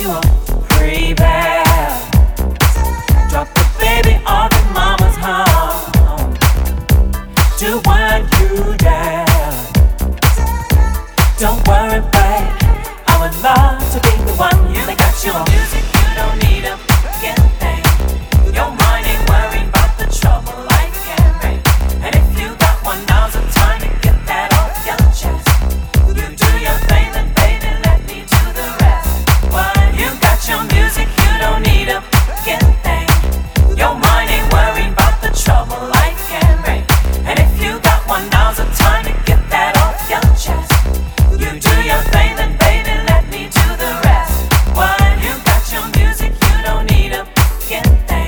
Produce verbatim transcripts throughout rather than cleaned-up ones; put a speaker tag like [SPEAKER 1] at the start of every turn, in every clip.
[SPEAKER 1] you up. Prepare. Drop the baby off at mama's home. Do what you dare. Don't worry, babe. I would love to be the one that got you up. Music, you don't need a fucking thing. Your mind ain't worried about the trouble life can bring. And if you got one, now's the time to get that off your chest. You do your thing, then baby, let me do the rest. What? You got your music, you don't need a fucking thing. Your mind ain't worried about the trouble life can bring. And if you got one, now's the time to get that off your chest. You do your thing, then baby, let me do the rest. What? You got your music, you don't need a fucking thing.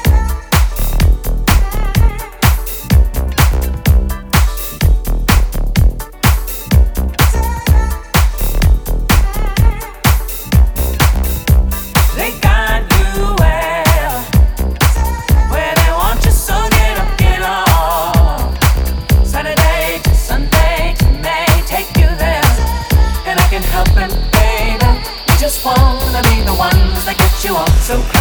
[SPEAKER 1] They got you well, where they want you, so get up, get off. Saturday to Sunday to May, take you there, and I can help it, baby. We just wanna be the ones that get you off. So